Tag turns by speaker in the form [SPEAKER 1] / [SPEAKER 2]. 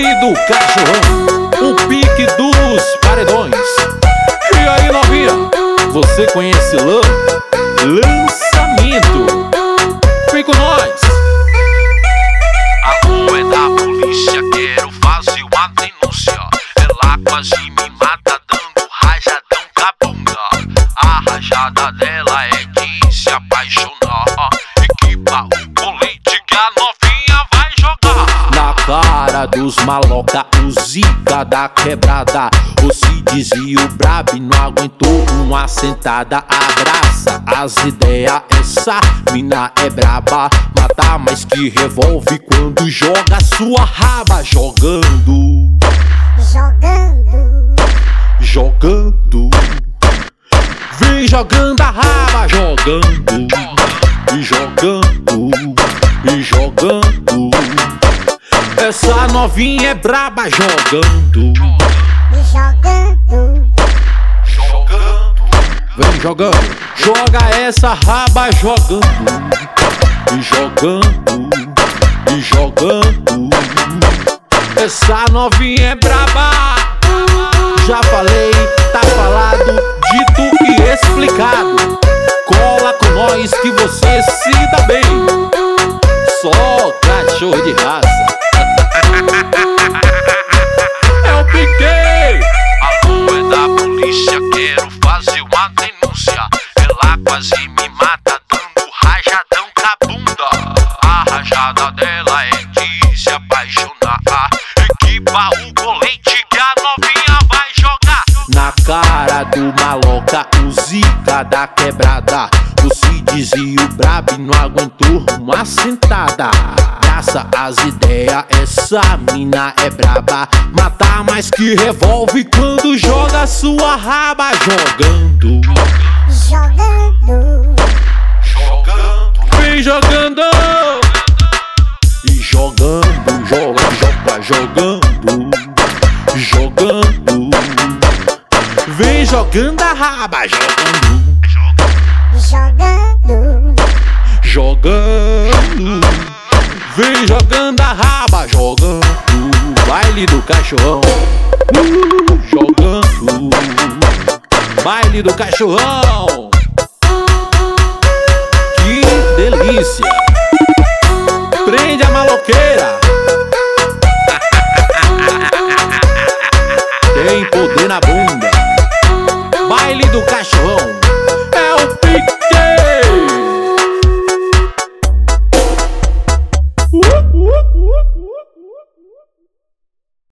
[SPEAKER 1] Baile do cachorrão, o pique dos paredões. E aí, novinha, você conhece lançamento? Vem com nós.
[SPEAKER 2] A rua é da polícia, quero fazer uma denúncia. Ela quase me mata dando rajadão com a bunda. A rajada dela é de se apaixonar. Equipa o colete que a novinha vai jogar
[SPEAKER 1] Na cara dos maloca, o zica da quebrada. O Cides e o Brabi não aguentou uma sentada. Abraça as ideias, essa mina é braba. Mata mais que revolve quando joga sua raba. Jogando, jogando, vem jogando a raba. Jogando, e jogando, e jogando. Essa novinha é braba. Jogando, vem jogando. Joga essa raba. Jogando, e jogando, e jogando. Essa novinha é braba. Já falei, tá falado, dito e explicado. Cola com nós que você se dá bem. Só cachorro de raça. É o Piquet.
[SPEAKER 2] A rua é da polícia, quero fazer uma denúncia. Ela quase me mata dando rajadão com a bunda. A rajada dela é de se apaixonar. Equipa o colete que a novinha vai jogar
[SPEAKER 1] Na cara do maloca, o zica da quebrada. O Cides e o Brabi não aguentou uma sentada. Graça as ideias, essa mina é braba. Mata mais que revolve quando joga sua raba. Jogando, vem jogando, e jogando, joga, jogando, jogando. Vem jogando a raba. Jogando, vem jogando a raba. Jogando, baile do cachorrão. Jogando, baile do cachorrão.